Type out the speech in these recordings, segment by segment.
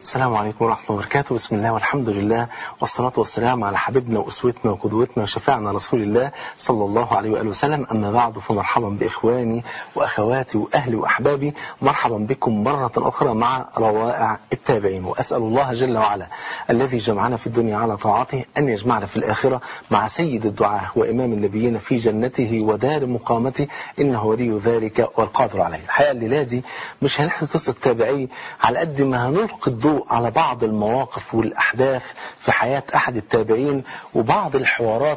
السلام عليكم ورحمة الله وبركاته. بسم الله والحمد لله والصلاة والسلام على حبيبنا وأسوتنا وقدوتنا وشفاعنا رسول الله صلى الله عليه وآله وسلم. أما بعد، فمرحبا بإخواني وأخواتي وأهلي وأحبابي، مرحبا بكم مرة أخرى مع روائع التابعين. وأسأل الله جل وعلا الذي جمعنا في الدنيا على طاعته أن يجمعنا في الآخرة مع سيد الدعاة وإمام النبيين في جنته ودار مقامته، إنه ولي ذلك والقادر عليه. الحقيقة الليلة دي مش هنحكي قصة تابعي على قد ما هنلقي الضوء على بعض المواقف والأحداث في حياة أحد التابعين، وبعض الحوارات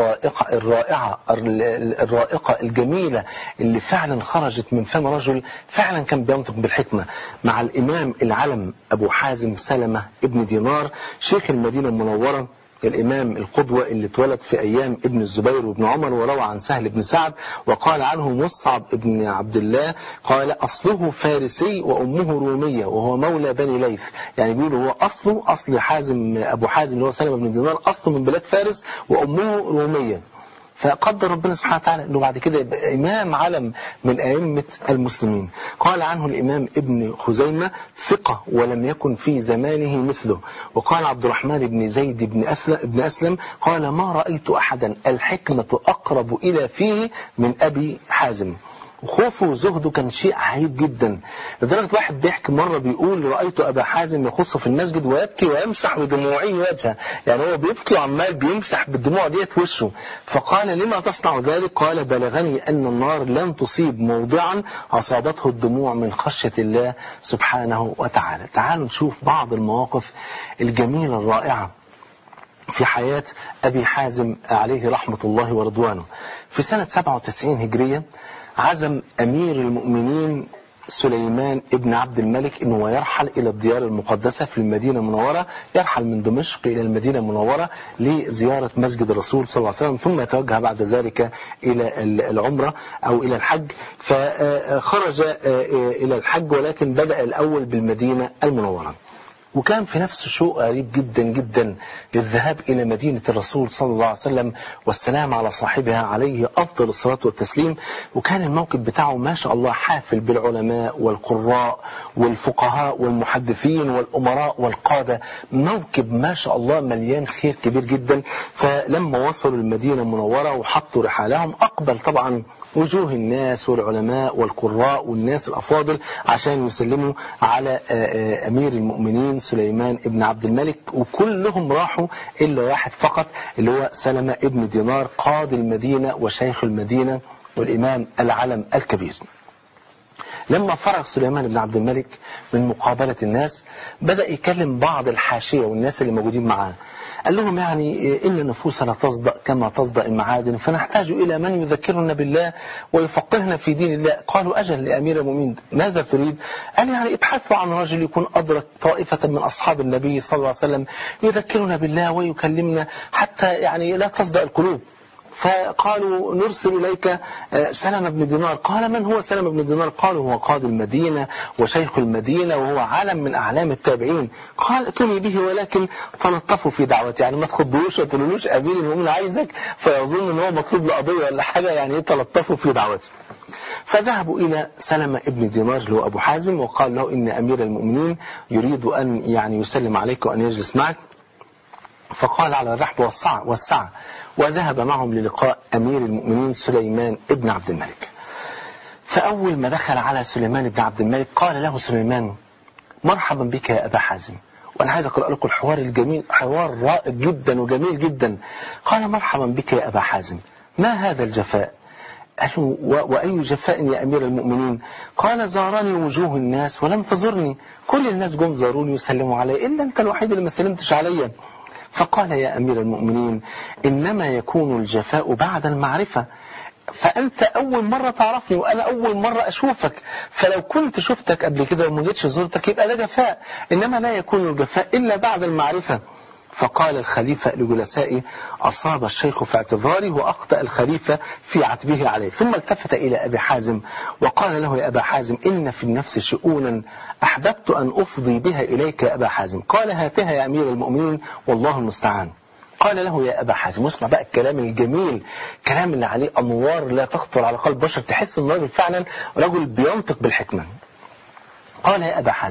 الرائقة الجميلة اللي فعلا خرجت من فم رجل فعلا كان بينطق بالحكمة، مع الإمام العلم أبو حازم سلمة ابن دينار شيخ المدينة المنورة، الإمام القدوة اللي اتولد في أيام ابن الزبير وابن عمر، وروى عن سهل بن سعد وقال عنه مصعب ابن عبد الله قال أصله فارسي وأمه رومية وهو مولى بني ليث. يعني بيقولوا هو أصل حازم أبو حازم اللي هو سلمة بن دينار أصله من بلاد فارس وأمه رومية. فقدر ربنا سبحانه وتعالى أنه بعد كده يبقى إمام علم من أئمة المسلمين. قال عنه الإمام ابن خزيمة ثقة ولم يكن في زمانه مثله. وقال عبد الرحمن بن زيد بن أسلم قال ما رأيت أحدا الحكمة أقرب إلى فيه من أبي حازم. وخوفه وزهده كان شيء عجيب جدا، لدرجة واحد بيحكي مرة بيقول رأيت أبا حازم يخص في المسجد ويبكي ويمسح بدموعه وجهه، يعني هو بيبكي وعمال بيمسح بالدموع ديت وشه. فقال لما تصنع ذلك؟ قال بلغني أن النار لن تصيب موضعا أصابته الدموع من خشية الله سبحانه وتعالى. تعالوا نشوف بعض المواقف الجميلة الرائعة في حياة أبي حازم عليه رحمة الله ورضوانه. في سنة 97 هجرية عزم أمير المؤمنين سليمان ابن عبد الملك أنه يرحل إلى الديار المقدسة في المدينة المنورة، يرحل من دمشق إلى المدينة المنورة لزيارة مسجد الرسول صلى الله عليه وسلم، ثم يتوجه بعد ذلك إلى العمرة أو إلى الحج. فخرج إلى الحج، ولكن بدأ الأول بالمدينة المنورة. وكان في نفسه شوق غريب جدا جدا للذهاب إلى مدينة الرسول صلى الله عليه وسلم والسلام على صاحبها عليه أفضل الصلاة والتسليم. وكان الموكب بتاعه ما شاء الله حافل بالعلماء والقراء والفقهاء والمحدثين والأمراء والقادة، موكب ما شاء الله مليان خير كبير جدا. فلما وصلوا المدينة المنورة وحطوا رحالهم، أقبل طبعا وجوه الناس والعلماء والقراء والناس الأفاضل عشان يسلموا على أمير المؤمنين سليمان ابن عبد الملك، وكلهم راحوا إلا واحد فقط اللي هو سلمة ابن دينار قاضي المدينة وشيخ المدينة والإمام العلم الكبير. لما فرغ سليمان بن عبد الملك من مقابلة الناس، بدأ يكلم بعض الحاشية والناس اللي موجودين معاه. قال لهم يعني إن نفوسنا تصدأ كما تصدأ المعادن، فنحتاج إلى من يذكرنا بالله ويفقهنا في دين الله. قالوا أجل لأمير المؤمنين، ماذا تريد؟ قال يعني ابحثوا عن رجل يكون أدرك طائفة من أصحاب النبي صلى الله عليه وسلم يذكرنا بالله ويكلمنا حتى يعني لا تصدأ القلوب. فقالوا نرسل إليك سلمة بن دينار. قال من هو سلمة بن دينار؟ قالوا هو قاضي المدينة وشيخ المدينة وهو علم من أعلام التابعين. قال اتوني به ولكن تلطفوا في دعوتي، يعني ما تخضوش وتقولوش أمير المؤمنين عايزك فيظن ان هو مطلوب لقضية ولا حاجة، يعني تلطفوا في دعوتي. فذهبوا إلى سلمة ابن دينار اللي هو أبو حازم، وقال له إن أمير المؤمنين يريد أن يعني يسلم عليك وأن يجلس معك. فقال على الرحب والسعة، وذهب معهم للقاء أمير المؤمنين سليمان ابن عبد الملك. فأول ما دخل على سليمان ابن عبد الملك قال له سليمان مرحبا بك يا أبا حازم. وأنا عايز أقرأ لكم الحوار الجميل، حوار رائع جدا وجميل جدا. قال مرحبا بك يا أبا حازم، ما هذا الجفاء؟ قالوا وأي جفاء يا أمير المؤمنين؟ قال زارني وجوه الناس ولم تزرني، كل الناس جم زاروني وسلموا علي إلا أنت الوحيد اللي ما سلمتش علي. فقال يا أمير المؤمنين إنما يكون الجفاء بعد المعرفة، فأنت أول مرة تعرفني وأنا أول مرة أشوفك، فلو كنت شفتك قبل كده وما جيتش زرتك يبقى ده جفاء، إنما لا يكون الجفاء إلا بعد المعرفة. فقال الخليفة لجلسائه أصاب الشيخ في اعتذاره وأخطأ الخليفة في عتبه عليه. ثم التفت إلى أبي حازم وقال له يا أبا حازم إن في النفس شؤونا أحببت أن أفضي بها إليك يا أبا حازم. قال هاتها يا أمير المؤمنين والله المستعان. قال له يا أبا حازم، واسمع بقى الكلام الجميل، كلام اللي عليه أنوار لا تخطر على قلب بشر، تحس أن الراجل فعلا رجل بينطق بالحكمة. قال يا أبا حازم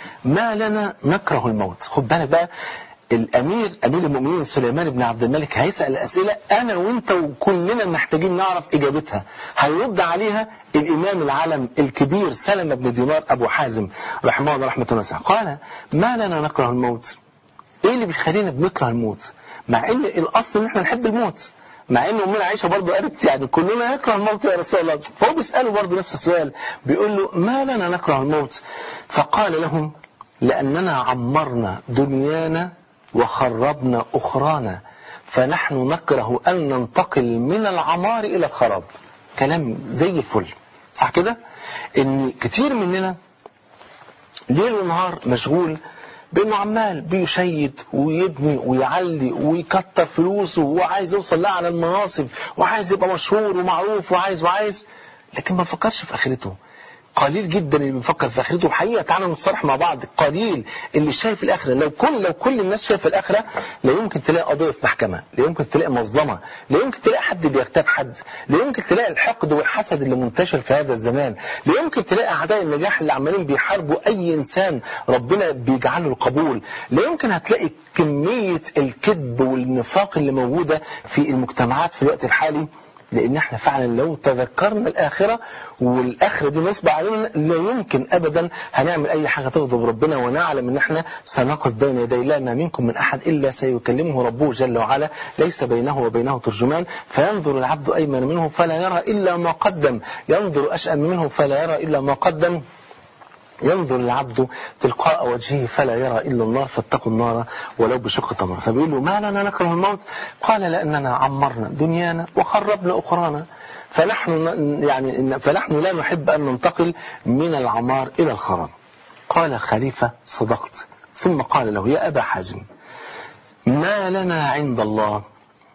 ما لنا نكره الموت. خد بالك بقى، أمير المؤمنين سليمان بن عبد الملك هيسأل أسئلة أنا وإنت وكلنا محتاجين نعرف إجابتها. هيرد عليها الإمام العالم الكبير سلمة بن دينار أبو حازم رحمه الله رحمة واسعة. قال ما لنا نكره الموت؟ إيه اللي بيخلينا بنكره الموت مع إن الأصل إن إحنا نحب الموت؟ مع إن أمنا عائشة برضه قالت يعني كلنا يكره الموت يا رسول الله. فهو بيسأله برضه نفس السؤال، بيقول له ما لنا نكره الموت؟ فقال لهم لأننا عمرنا دنيانا وخربنا أخرانا فنحن نكره أن ننتقل من العمار إلى الخراب. كلام زي الفل، صح كده؟ إن كتير مننا ليل ونهار مشغول بأنه عمال بيشيد ويبني ويعلي ويكتر فلوسه وعايز يوصل لأعلى المناصب وعايز يبقى مشهور ومعروف وعايز، لكن ما فكرش في آخرته. قليل جدا اللي بيفكر في آخرته. الحقيقة تعالى نتصارح مع بعض، قليل اللي شايف الآخرة. لو كل الناس شايف الآخرة لا يمكن تلاقي قضية في محكمة، لا يمكن تلاقي مظلمة، لا يمكن تلاقي حد بيغتاب حد، لا يمكن تلاقي الحقد والحسد اللي منتشر في هذا الزمان، لا يمكن تلاقي أعداء النجاح اللي عمالين بيحاربوا أي إنسان ربنا بيجعله القبول، لا يمكن هتلاقي كمية الكذب والنفاق اللي موجودة في المجتمعات في الوقت الحالي. لأن احنا فعلا لو تذكرنا الآخرة والآخرة دي نصب علينا لا يمكن أبدا هنعمل أي حاجة تغضب ربنا، ونعلم أن احنا سنقف بين يدي لا ما منكم من أحد إلا سيكلمه ربه جل وعلا ليس بينه وبينه ترجمان، فينظر العبد أيمن منه فلا يرى إلا ما قدم، ينظر أشأم منه فلا يرى إلا ما قدم، ينظر العبد تلقاء وجهه فلا يرى إلا النار فاتقوا النار ولو بشق تمر. فبيقول له ما لنا نكره الموت؟ قال لأننا عمرنا دنيانا وخربنا أخرانا فنحن لا نحب أن ننتقل من العمار إلى الخراب. قال الخليفة صدقت. ثم قال له يا أبا حازم ما لنا عند الله؟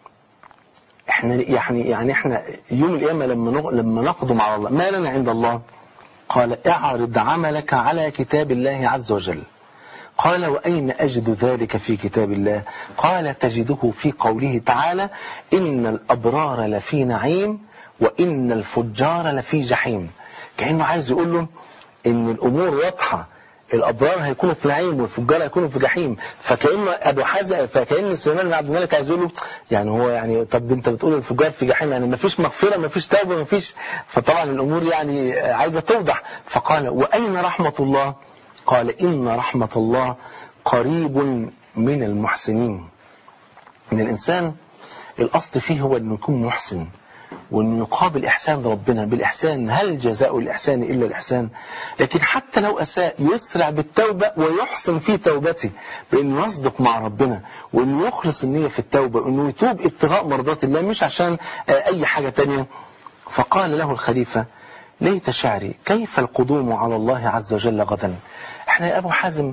احنا يوم القيامة لما نقدم على الله ما لنا عند الله؟ قال اعرض عملك على كتاب الله عز وجل. قال وأين أجد ذلك في كتاب الله؟ قال تجده في قوله تعالى إن الأبرار لفي نعيم وإن الفجار لفي جحيم. كأنه عايز يقول له إن الأمور واضحة، الأبرار هيكونوا في نعيم والفجار هيكونوا في جحيم. فكأن سليمان بن عبد الملك عايز يقول له يعني طب انت بتقول الفجار في جحيم، يعني مفيش مغفرة مفيش توبة مفيش، فطبعا الأمور يعني عايزة توضح. فقال وأين رحمة الله؟ قال إن رحمة الله قريب من المحسنين. إن الإنسان الأصل فيه هو أنه يكون محسن، وأن يقابل إحسان ربنا بالإحسان، هل جزاء الإحسان إلا الإحسان؟ لكن حتى لو أساء يسرع بالتوبة ويحسن في توبته بأنه يصدق مع ربنا، وأنه يخلص النية في التوبة، وأنه يتوب ابتغاء مرضات الله مش عشان أي حاجة تانية. فقال له الخليفة ليت شعري كيف القدوم على الله عز وجل غدا؟ احنا يا أبو حازم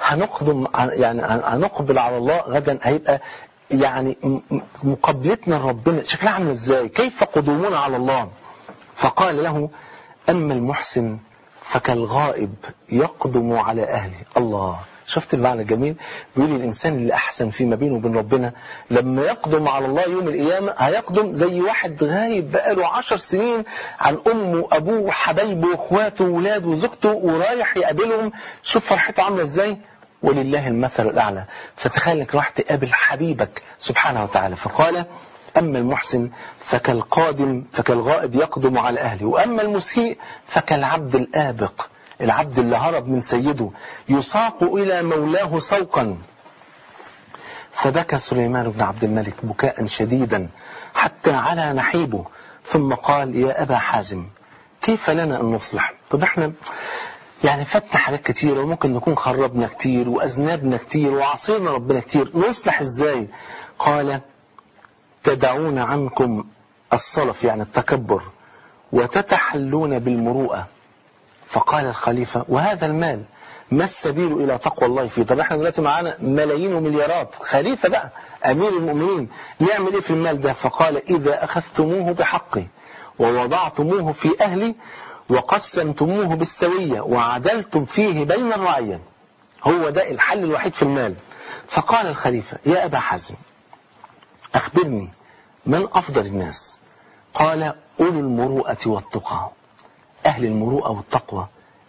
هنقبل على الله غدا، هيبقى يعني مقابلتنا لربنا شكلها عامل ازاي؟ كيف قدومنا على الله؟ فقال له أما المحسن فكالغائب يقدم على أهله. الله، شفت المعنى الجميل؟ بيقول الإنسان اللي أحسن فيما بينه وبين ربنا لما يقدم على الله يوم القيامة هيقدم زي واحد غايب بقاله 10 سنين عن أمه وأبوه وحبايبه وأخواته وولاده وزوجته ورايح يقابلهم. شوف فرحته عاملة ازاي؟ ولله المثل الأعلى. فتخيل انك راح تقابل حبيبك سبحانه وتعالى. فقال أما المحسن فكالغائب يقدم على أهله، وأما المسيء فكالعبد الآبق، العبد اللي هرب من سيده يساق إلى مولاه سوقا. فبكى سليمان بن عبد الملك بكاء شديدا حتى على نحيبه، ثم قال يا أبا حازم كيف لنا أن نصلح؟ طب احنا يعني فاتنا حاجات كتير وممكن نكون خربنا كتير وأذنبنا كتير وعصينا ربنا كتير، نصلح ازاي؟ قال تدعون عنكم الصلف يعني التكبر وتتحلون بالمروءة. فقال الخليفة وهذا المال ما السبيل إلى تقوى الله فيه؟ طب احنا دلوقتي معانا ملايين ومليارات، خليفة بقى أمير المؤمنين، نعمل ايه في المال ده؟ فقال إذا أخذتموه بحقه ووضعتموه في أهلي وقسمتموه بالسوية وعدلتم فيه بين الرعية، هو ده الحل الوحيد في المال. فقال الخليفة يا أبا حازم أخبرني من أفضل الناس؟ قال أولو المروءة والتقى. أهل المروءة والتقوى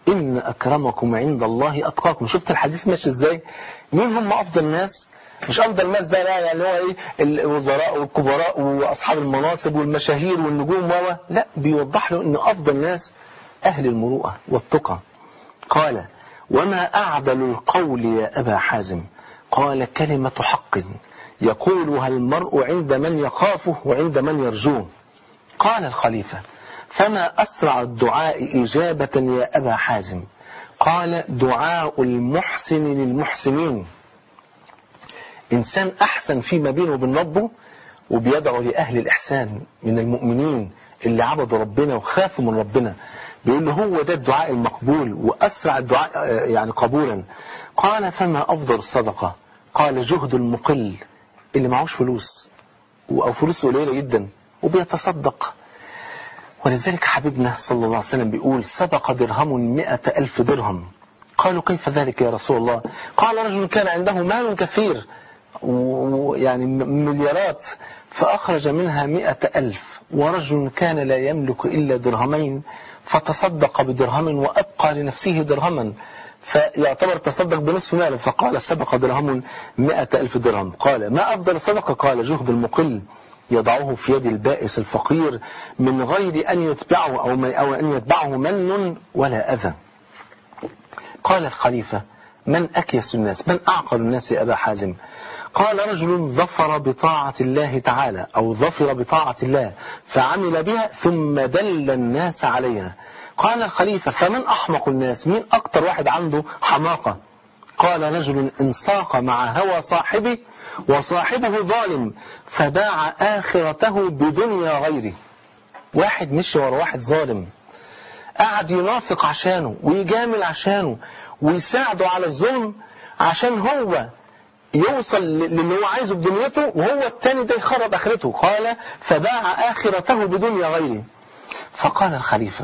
إن أكرمكم عند الله أتقاكم. شفت الحديث ماشي إزاي؟ مين هم أفضل الناس؟ مش أفضل الناس ده يعني اللي هو إيه الوزراء والكبراء وأصحاب المناصب والمشاهير والنجوم لا، بيوضح له إن أفضل الناس أهل المروءة والتقى. قال وما أعدل القول يا أبا حازم؟ قال كلمة حق يقولها المرء عند من يخافه وعند من يرجوه. قال الخليفة فما أسرع الدعاء إجابة يا أبا حازم؟ قال دعاء المحسن للمحسنين. إنسان أحسن فيما بينه وبين ربه وبيدعو لأهل الإحسان من المؤمنين اللي عبدوا ربنا وخافوا من ربنا، بيقول له هو ده الدعاء المقبول وأسرع الدعاء يعني قبولا. قال فما أفضل الصدقة؟ قال جهد المقل اللي معهوش فلوس أو فلوسه قليلة جدا وبيتصدق. ولذلك حبيبنا صلى الله عليه وسلم بيقول سبق درهم 100,000 درهم. قالوا كيف ذلك يا رسول الله؟ قال رجل كان عنده مال كثير يعني مليارات فأخرج منها 100,000، ورجل كان لا يملك إلا درهمين فتصدق بدرهم وأبقى لنفسه درهما فيعتبر تصدق بنصف ماله. فقال سبق درهم 100,000 درهم. قال ما أفضل الصدقة؟ قال جهد المقل يضعه في يد البائس الفقير من غير أن يتبعه أو أن يتبعه من ولا أذى. قال الخليفة من أكيس الناس؟ من أعقل الناس يا أبا حازم؟ قال رجل ظفر بطاعة الله تعالى أو ظفر بطاعة الله فعمل بها ثم دل الناس عليها. قال الخليفة فمن أحمق الناس؟ مين أكتر واحد عنده حماقة؟ قال رجل انساق مع هوى صاحبه وصاحبه ظالم فباع آخرته بدنيا غيره. واحد مشي ورا واحد ظالم قعد ينافق عشانه ويجامل عشانه ويساعده على الظلم عشان هو يوصل للي هو عايزه بدنيته وهو التاني ده يخرب آخرته. قال فباع آخرته بدنيا غيره. فقال الخليفة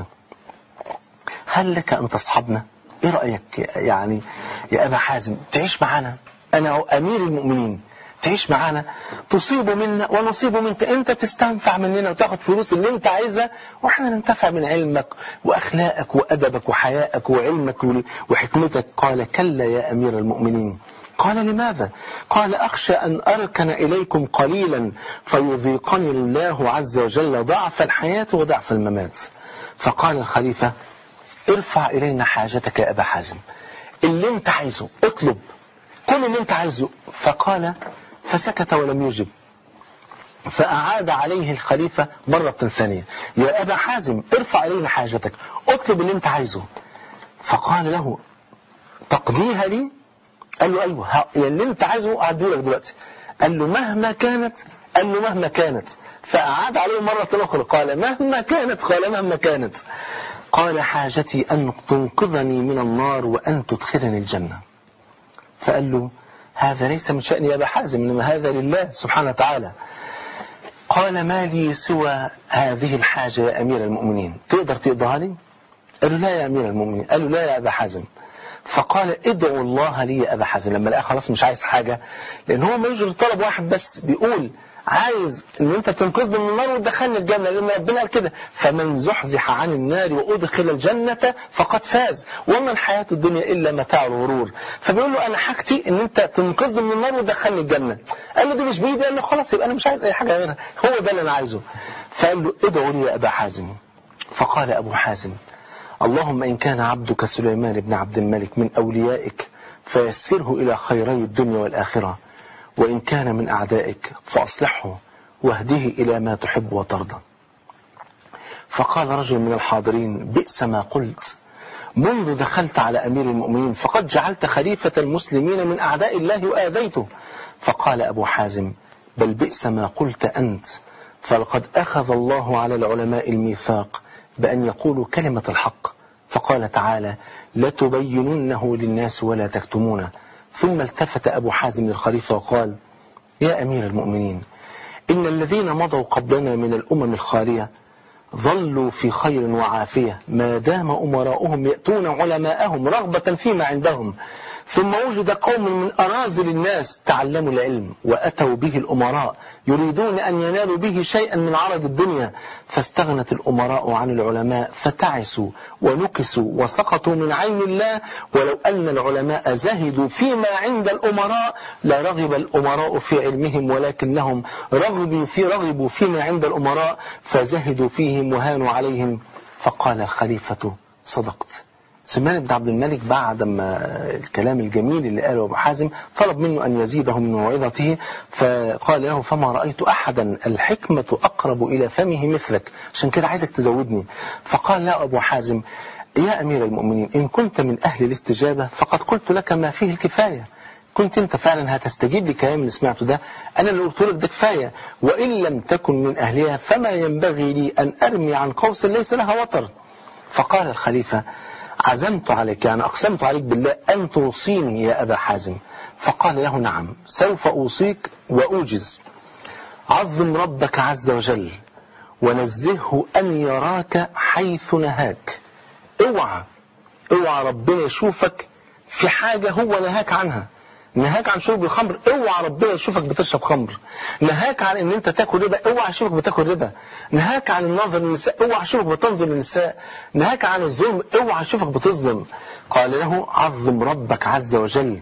هل لك أن تصحبنا؟ إيه رأيك يعني يا أبا حازم تعيش معنا؟ أنا أمير المؤمنين، تعيش معنا تصيب منا ونصيب منك، أنت تستنفع مننا وتاخد فلوس اللي أنت عايزها وإحنا ننتفع من علمك وأخلاقك وأدبك وحيائك وعلمك وحكمتك. قال كلا يا أمير المؤمنين. قال لماذا؟ قال أخشى أن أركن إليكم قليلا فيذيقني الله عز وجل ضعف الحياة وضعف الممات. فقال الخليفة ارفع إلينا حاجتك يا أبا حازم، اللي انت عايزه اطلب كل اللي انت عايزه. فقال فسكت ولم يجب. فأعاد عليه الخليفة مرة ثانية يا أبا حازم ارفع إلينا حاجتك اطلب اللي انت عايزه. فقال له تقضيها لي؟ قال له أيوه اللي انت عايزه أعدولك دلوقتي. قال له مهما كانت؟ قال له مهما كانت. فأعاد عليه مرة أخرى قال مهما كانت؟ قال مهما كانت. قال حاجتي أن تنقذني من النار وأن تدخلني الجنة. فقال له هذا ليس من شأني يا أبا حازم إنما هذا لله سبحانه وتعالى. قال ما لي سوى هذه الحاجة يا أمير المؤمنين، تقدر تقضيها لي؟ قال له لا يا أمير المؤمنين. قال له لا يا أبا حازم. فقال ادعو الله لي يا أبا حازم. لما لقى خلاص مش عايز حاجة لأن هو ملوش غير طلب واحد بس، بيقول عايز ان انت تنقذني من النار وتدخلني الجنة لان ربنا قال كده فمن زحزح عن النار وادخل الجنة فقد فاز وما الحياة الدنيا الا متاع الغرور. فبيقول له انا حاجتي ان انت تنقذني من النار وتدخلني الجنة. قال له دي مش بايدي. قال له خلاص يبقى انا مش عايز اي حاجة غيرها، هو ده اللي انا عايزه. فقال له ادعو لي يا ابا حازم. فقال ابو حازم اللهم ان كان عبدك سليمان بن عبد الملك من اوليائك فيسره الى خيري الدنيا والاخرة، وإن كان من أعدائك فأصلحه واهديه إلى ما تحب وترضى. فقال رجل من الحاضرين بئس ما قلت، منذ دخلت على أمير المؤمنين فقد جعلت خليفة المسلمين من أعداء الله وآذيته. فقال أبو حازم بل بئس ما قلت أنت، فلقد أخذ الله على العلماء الميثاق بأن يقولوا كلمة الحق، فقال تعالى لتبيننه للناس ولا تكتمونه. ثم التفت أبو حازم للخليفة وقال يا أمير المؤمنين إن الذين مضوا قبلنا من الأمم الخالية ظلوا في خير وعافية ما دام أمراؤهم يأتون علماءهم رغبة فيما عندهم، ثم وجد قوم من أراذل الناس تعلموا العلم وأتوا به الأمراء يريدون أن ينالوا به شيئا من عرض الدنيا، فاستغنت الأمراء عن العلماء فتعسوا ونكسوا وسقطوا من عين الله. ولو أن العلماء زهدوا فيما عند الأمراء لرغب الأمراء في علمهم، ولكنهم رغبوا فيما عند الأمراء فزهدوا فيهم وهانوا عليهم. فقال الخليفة: صدقت. سليمان بن عبد الملك بعد ما الكلام الجميل اللي قاله أبو حازم طلب منه أن يزيده من موعظته، فقال له: فما رأيت أحدا الحكمة أقرب إلى فمه مثلك، عشان كده عايزك تزودني. فقال له أبو حازم: يا أمير المؤمنين، إن كنت من أهل الاستجابة فقد قلت لك ما فيه الكفاية. كنت أنت فعلا هتستجيب لكلام اللي سمعته ده، أنا اللي قلت لك ده كفاية. وإن لم تكن من أهلها فما ينبغي لي أن أرمي عن قوس ليس لها وتر. فقال الخليفة: عزمت عليك، يعني أقسمت عليك بالله أن توصيني يا أبا حازم. فقال له: نعم، سوف أوصيك وأوجز. عظم ربك عز وجل ونزهه أن يراك حيث نهاك. اوعى ربنا يشوفك في حاجة هو نهاك عنها. نهاك عن شرب الخمر، اوعى ربنا يشوفك بتشرب خمر. نهاك عن ان انت تاكل ربا، اوعى يشوفك بتاكل ربا. نهاك عن النظر للنساء، اوعى يشوفك بتنظر للنساء. نهاك عن الظلم، اوعى يشوفك بتظلم. قال له: عظم ربك عز وجل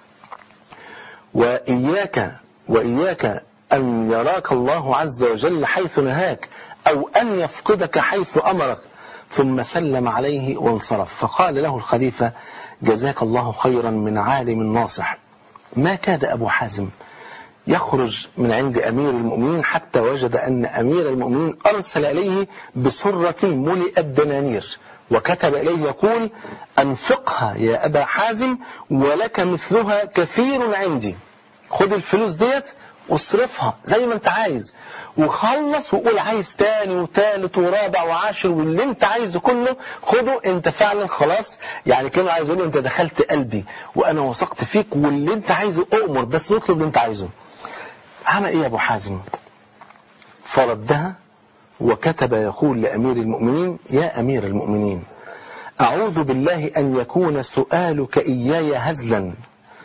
وإياك أن يراك الله عز وجل حيث نهاك أو أن يفقدك حيث أمرك. ثم سلم عليه وانصرف. فقال له الخليفة: جزاك الله خيرا من عالم ناصح. ما كاد أبو حازم يخرج من عند أمير المؤمنين حتى وجد أن أمير المؤمنين أرسل إليه بسرة ملئت دنانير، وكتب إليه يقول: أنفقها يا أبا حازم ولك مثلها كثير عندي. خد الفلوس ديت واصرفها زي ما انت عايز، وخلص وقول عايز تاني وتالت ورابع وعاشر واللي انت عايزه كله خده. انت فعلا خلاص، يعني كانوا عايز يقولوا انت دخلت قلبي وانا وثقت فيك، واللي انت عايزه اؤمر، بس نطلب اللي انت عايزه. عمل ايه يا ابو حازم؟ فردها وكتب يقول لأمير المؤمنين: يا أمير المؤمنين، أعوذ بالله أن يكون سؤالك إياي هزلا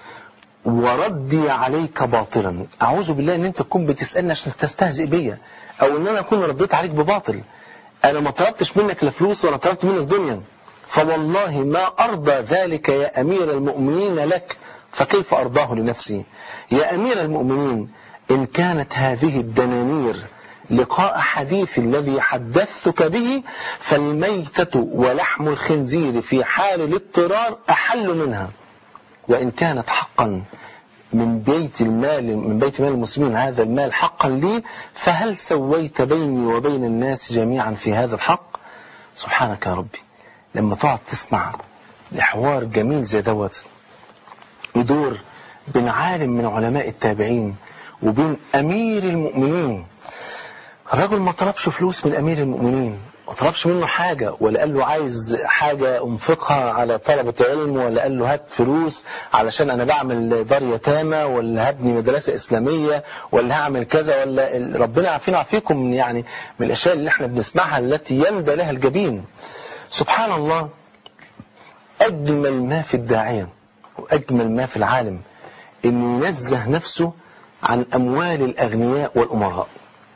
وردي عليك باطلا. أعوذ بالله أن أنت تكون بتسألني عشان تستهزئ بيا، أو أن أنا أكون رديت عليك بباطل. أنا ما طلبتش منك لا فلوس ولا طلبت منك دنيا، فوالله ما أرضى ذلك يا أمير المؤمنين لك، فكيف أرضاه لنفسي؟ يا أمير المؤمنين، إن كانت هذه الدنانير لقاء حديث الذي حدثتك به فالميتة ولحم الخنزير في حال الاضطرار أحل منها. وإن كانت حقا من بيت مال المسلمين، هذا المال حقا لي، فهل سويت بيني وبين الناس جميعا في هذا الحق؟ سبحانك يا ربي، لما تقعد تسمع لحوار جميل زي دوت يدور بين عالم من علماء التابعين وبين أمير المؤمنين. الرجل ما طلبش فلوس من أمير المؤمنين، ما طلبش منه حاجة، ولا قال له عايز حاجة انفقها على طلبة علم، ولا قال له هات فلوس علشان أنا بعمل دار يتامى، ولا هبني مدرسة إسلامية، ولا هعمل كذا، ولا ربنا عافينا عافيكم يعني من الأشياء اللي احنا بنسمعها التي يندى لها الجبين. سبحان الله، أجمل ما في الداعية وأجمل ما في العالم إنه ينزه نفسه عن أموال الأغنياء والأمراء،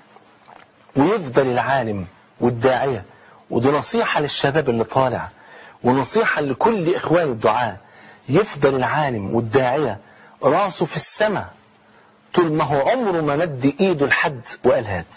ويفضل العالم والداعية. ودي نصيحة للشباب اللي طالع، ونصيحة لكل إخوان الدعاء. يفضل العالم والداعية راسه في السماء طول ما هو عمره ما مد إيده لحد وقال هات.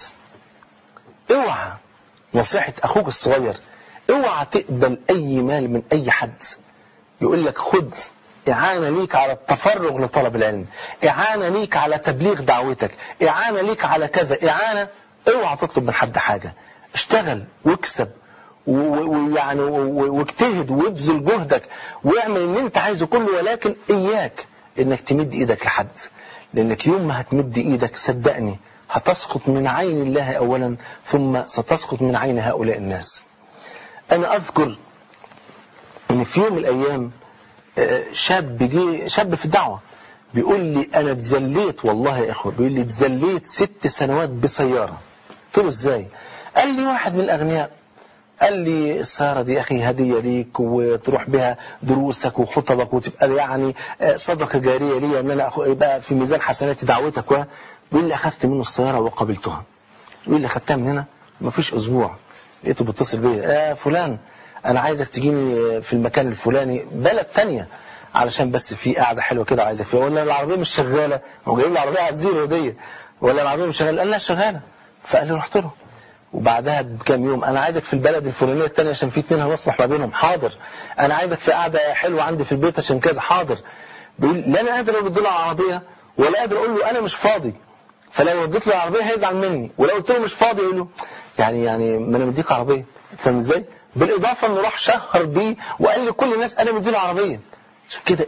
اوعى، نصيحة أخوك الصغير، اوعى تقبل أي مال من أي حد يقول لك خد إعانة ليك على التفرغ لطلب العلم، إعانة ليك على تبليغ دعوتك، إعانة ليك على كذا، إعانة. اوعى تطلب من حد حاجة. اشتغل واكسب ويعني واجتهد وابذل جهدك واعمل اللي انت عايزه كله، ولكن اياك انك تمد ايدك لحد، لانك يوم ما هتمد ايدك صدقني هتسقط من عين الله اولا، ثم ستسقط من عين هؤلاء الناس. انا اذكر ان في يوم من الايام شاب في الدعوة بيقول لي انا اتذليت، والله يا اخوة بيقول لي اتذليت 6 سنوات بسيارة. قلت له ازاي؟ قال لي واحد من الاغنياء قال لي السيارة دي أخي هدية ليك وتروح بها دروسك وخطبك وتبقى يعني صدقة جارية لي أن أنا يبقى في ميزان حسنات دعوتك. ويقول لي أخذت منه السيارة وقبلتها. يقول لي أخذتها من هنا ما فيش أسبوع لقيته بيتصل بيا فلان أنا عايزك تجيني في المكان الفلاني بلد تانية علشان بس في قاعدة حلوة كده عايزك فيها. ولا العربية مش شغالة هو جايب لي العربية على الزيرو دي ولا العربية مش شغالة؟ قال لا شغالة. فقال لي رحت له وبعدها بكام يوم أنا عايزك في البلد الفلانية التانية عشان في 2 هنصلح ما بينهم. حاضر. أنا عايزك في قاعدة حلوة عندي في البيت عشان كذا. حاضر. بيقول لا أنا قادر أرد له على العربية ولا قادر أقول له أنا مش فاضي. فلو رديت له العربية هيزعل مني ولو قلت له مش فاضي يقول له يعني ما أنا مديك عربية. فاهم إزاي؟ بالإضافة إنه راح شهر بيه وقال لكل الناس أنا مديله عربية. عشان كده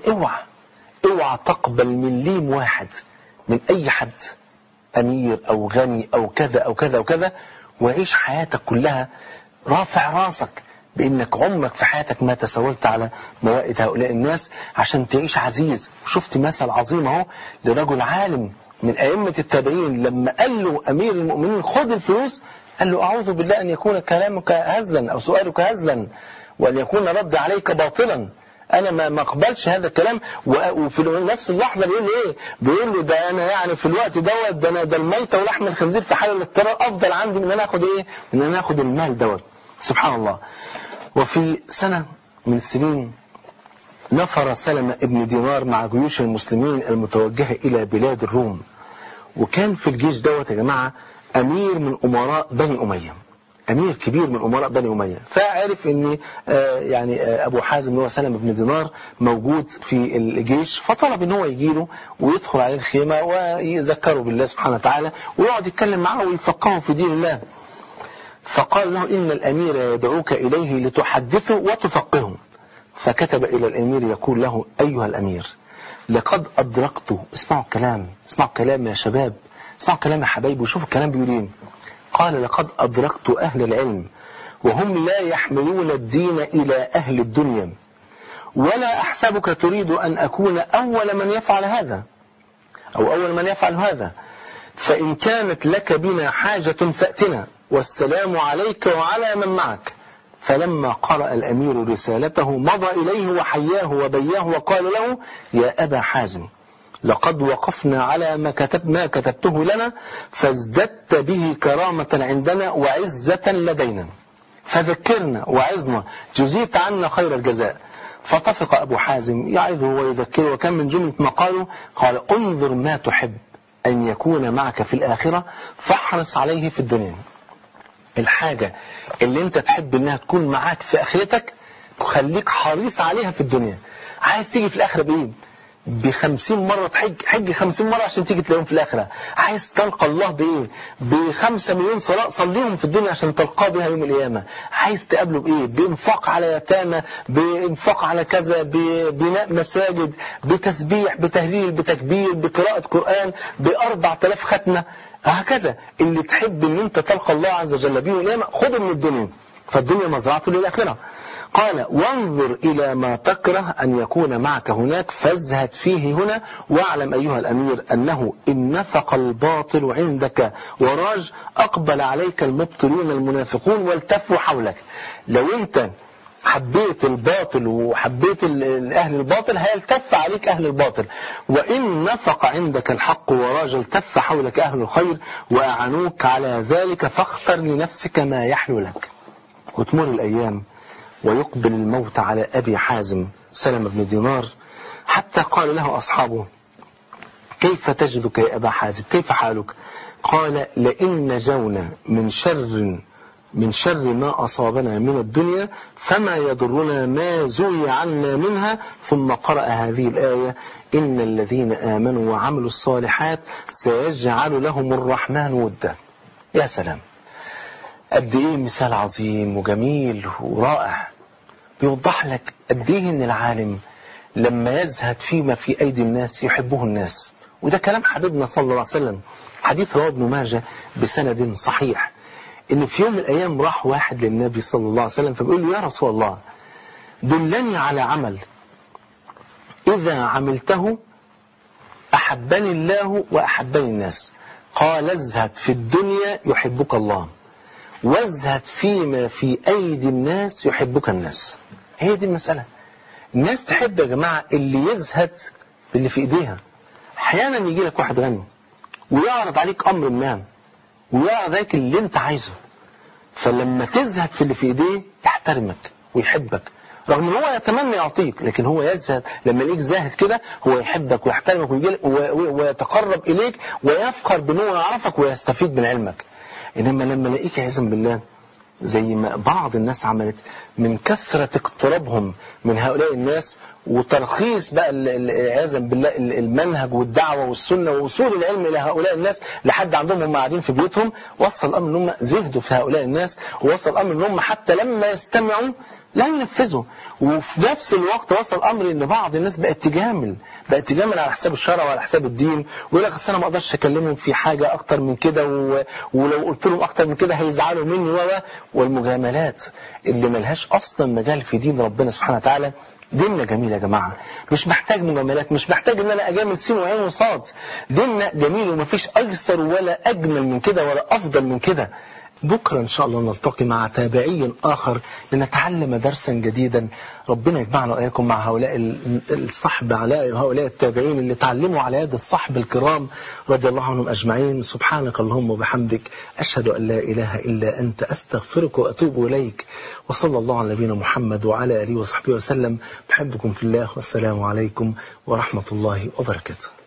اوعى تقبل مليم واحد من أي حد أمير أو غني أو كذا أو كذا أو كذا وعيش حياتك كلها رافع راسك بأنك عمرك في حياتك ما تسولت على موائد هؤلاء الناس عشان تعيش عزيز. شفت مثل عظيم اهو لرجل عالم من أئمة التابعين لما قال له أمير المؤمنين خذ الفلوس قال له أعوذ بالله أن يكون كلامك هزلا أو سؤالك هزلا وأن يكون رد عليك باطلا. أنا ما أقبلش هذا الكلام. وفي نفس اللحظة بيقول له إيه؟ بيقول له ده أنا يعني في الوقت دوت ده الميتة ولحم الخنزير في حال الاضطرار أفضل عندي من أن أنا أخد إيه؟ من أن أنا أخد المال دوت. سبحان الله. وفي سنة من السنين نفر سلمة ابن دينار مع جيوش المسلمين المتوجهة إلى بلاد الروم. وكان في الجيش دوت يا جماعة أمير من أمراء بني أمية. أمير كبير من أمراء بني أمية. فعرف أن يعني أبو حازم هو سلمة بن دينار موجود في الجيش فطلب أن هو يجيله ويدخل عليه الخيمة ويذكره بالله سبحانه وتعالى ويقعد يتكلم معه ويفقهه في دين الله. فقال له إن الأمير يدعوك إليه لتحدثه وتفقهه. فكتب إلى الأمير يقول له أيها الأمير لقد أدركت. اسمعوا الكلام يا شباب، اسمعوا الكلام يا حبايبي وشوفوا الكلام بيقول إيه. قال لقد أدركت أهل العلم وهم لا يحملون الدين إلى أهل الدنيا ولا أحسبك تريد أن أكون أول من يفعل هذا أو أول من يفعل هذا. فإن كانت لك بنا حاجة فأتنا والسلام عليك وعلى من معك. فلما قرأ الأمير رسالته مضى إليه وحياه وبياه وقال له يا أبا حازم لقد وقفنا على ما كتبته لنا فازددت به كرامة عندنا وعزة لدينا فذكرنا وعظنا جزيت عنا خير الجزاء. فطفق أبو حازم يعظه ويذكره وكان من جملة ما قاله قال انظر ما تحب أن يكون معك في الآخرة فاحرص عليه في الدنيا. الحاجة اللي انت تحب انها تكون معاك في آخرتك خليك حريص عليها في الدنيا. عايز تيجي في الآخرة بإيه؟ ب50 مرة حج 50 مرة عشان تيجي تلاقيهم في الآخرة. عايز تلقى الله بإيه؟ ب5 مليون صلاة صليهم في الدنيا عشان تلقاه بها يوم القيامة. عايز تقابله بإيه؟ بإنفاق على يتامى، بإنفاق على كذا، ببناء مساجد، بتسبيح، بتهليل، بتكبير، بقراءة قرآن، ب4000 ختمة. هكذا اللي تحب ان انت تلقى الله عز وجل به القيامة خده من الدنيا. فالدنيا مزرعته للآخرة. قال وانظر إلى ما تكره أن يكون معك هناك فازهد فيه هنا واعلم أيها الأمير أنه إن نفق الباطل عندك وراج أقبل عليك المبطلون المنافقون والتفوا حولك. لو أنت حبيت الباطل وحبيت أهل الباطل هيلتف عليك أهل الباطل. وإن نفق عندك الحق وراج التف حولك أهل الخير وأعنوك على ذلك فاختر لنفسك ما يحلو لك. وتمر الأيام ويقبل الموت على أبي حازم سلمة بن دينار حتى قال له أصحابه كيف تجدك يا أبا حازم كيف حالك؟ قال لئن نجونا من شر ما أصابنا من الدنيا فما يضرنا ما زوي عنا منها. ثم قرأ هذه الآية إن الذين آمنوا وعملوا الصالحات سيجعل لهم الرحمن ودا. يا سلام قد ايه مثال عظيم وجميل ورائع بيوضح لك قد ايه ان العالم لما يزهد فيما في ايدي الناس يحبه الناس. وده كلام حبيبنا صلى الله عليه وسلم. حديث رواه ابن ماجه بسند صحيح ان في يوم من الايام راح واحد للنبي صلى الله عليه وسلم فبيقول له يا رسول الله دلني على عمل اذا عملته احبني الله واحبني الناس. قال ازهد في الدنيا يحبك الله وازهد فيما في أيدي الناس يحبك الناس. هي دي المسألة. الناس تحب يا جماعة اللي يزهد باللي في إيديها. أحيانا يجي لك واحد غني ويعرض عليك أمر ما ويعرض عليك اللي أنت عايزه، فلما تزهد في اللي في إيديه يحترمك ويحبك، رغم ان هو يتمنى يعطيك، لكن هو يزهد لما يليك زاهد كده، هو يحبك ويحترمك ويتقرب إليك ويفخر بأنه يعرفك ويستفيد من علمك. إنما لما لاقيك عياذا بالله زي ما بعض الناس عملت من كثرة اقترابهم من هؤلاء الناس وترخيص بقى عياذا بالله المنهج والدعوة والسنة ووصول العلم إلى هؤلاء الناس لحد عندهم هم قاعدين في بيوتهم، وصل الأمر أنهم زهدوا في هؤلاء الناس، ووصل الأمر أنهم حتى لما يستمعوا لا ينفذوا. وفي نفس الوقت وصل الأمر أن بعض الناس بقت تجامل على حساب الشرع وعلى حساب الدين، ويقول لك أصل أنا ما أقدرش أكلمهم في حاجة أكتر من كده، ولو قلت لهم أكتر من كده هيزعلوا مني. والمجاملات اللي ملهاش أصلا مجال في دين ربنا سبحانه وتعالى. ديننا جميل يا جماعة، مش محتاج مجاملات، مش محتاج ان انا اجامل سين وعين وصاد. ديننا جميل ومفيش ايسر ولا اجمل من كده ولا افضل من كده. بكرة إن شاء الله نلتقي مع تابعي آخر لنتعلم درسا جديدا. ربنا يجمعنا وإياكم مع هؤلاء الصحب، على هؤلاء التابعين اللي تعلموا على يد الصحب الكرام رضي الله عنهم أجمعين. سبحانك اللهم وبحمدك، أشهد أن لا إله إلا أنت، أستغفرك وأتوب إليك. وصلى الله على نبينا محمد وعلى آله وصحبه وسلم. بحبكم في الله، والسلام عليكم ورحمة الله وبركاته.